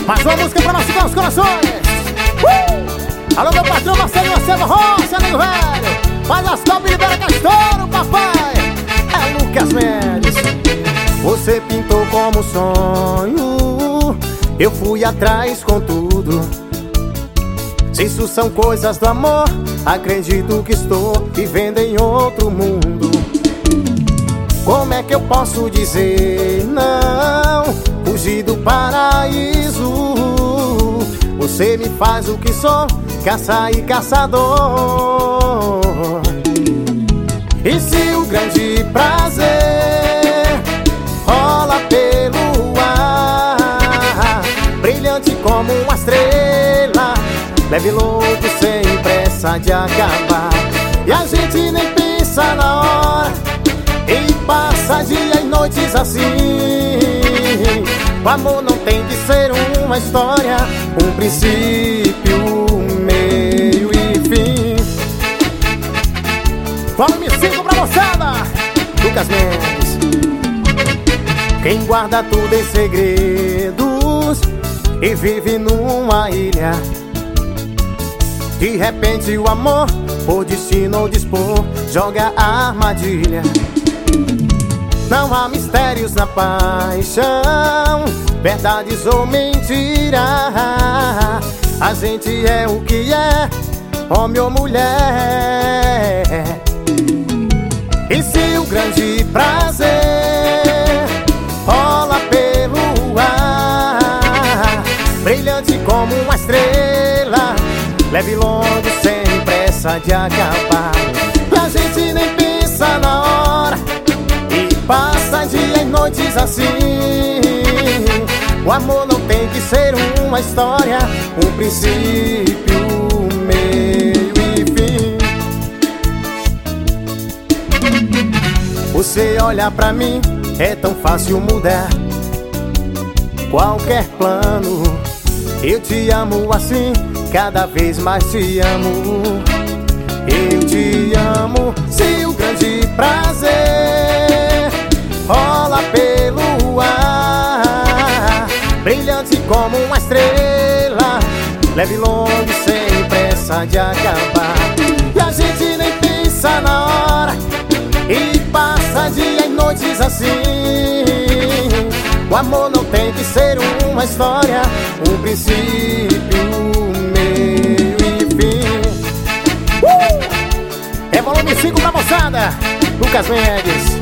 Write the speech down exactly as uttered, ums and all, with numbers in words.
Mais uma música pra machucar os corações. uh! Alô, meu patrão Marcelo Marcelo Rocha, nego velho. Faz as top e libera Castor, papai. É Lucas Mendes. Você pintou como sonho, eu fui atrás com tudo. Se isso são coisas do amor, acredito que estou vivendo em outro mundo. Como é que eu posso dizer não? Fugir do paraíso. Você me faz o que sou, caça e caçador. E se o grande prazer rola pelo ar, brilhante como uma estrela, leve louco sem pressa de acabar. E a gente nem pensa na hora, e passa dia e noites assim. O amor não tem que ser uma história, um princípio, meio e fim. Volume cinco pra moçada, Lucas Mendes. Quem guarda tudo em segredos e vive numa ilha, de repente o amor, por destino ou dispor, joga a armadilha. Não há mistérios na paixão, verdades ou mentiras. A gente é o que é, homem ou mulher. E se o grande prazer rola pelo ar, brilhante como uma estrela, leve longo sem pressa de acabar. E a gente nem pensa na hora, e passa dia e noites assim. O amor não tem que ser uma história, um princípio, meio e fim. Você olha pra mim, é tão fácil mudar qualquer plano. Eu te amo assim, cada vez mais te amo. Eu te amo. Se o grande prazer rola pelo ar, brilhante como uma estrela, leve longo sem pressa de acabar. E a gente nem pensa na hora, e passa dia e noites assim. O amor não tem que ser uma história, um princípio, meio e fim. uh! É volume cinco pra moçada, Lucas Mendes.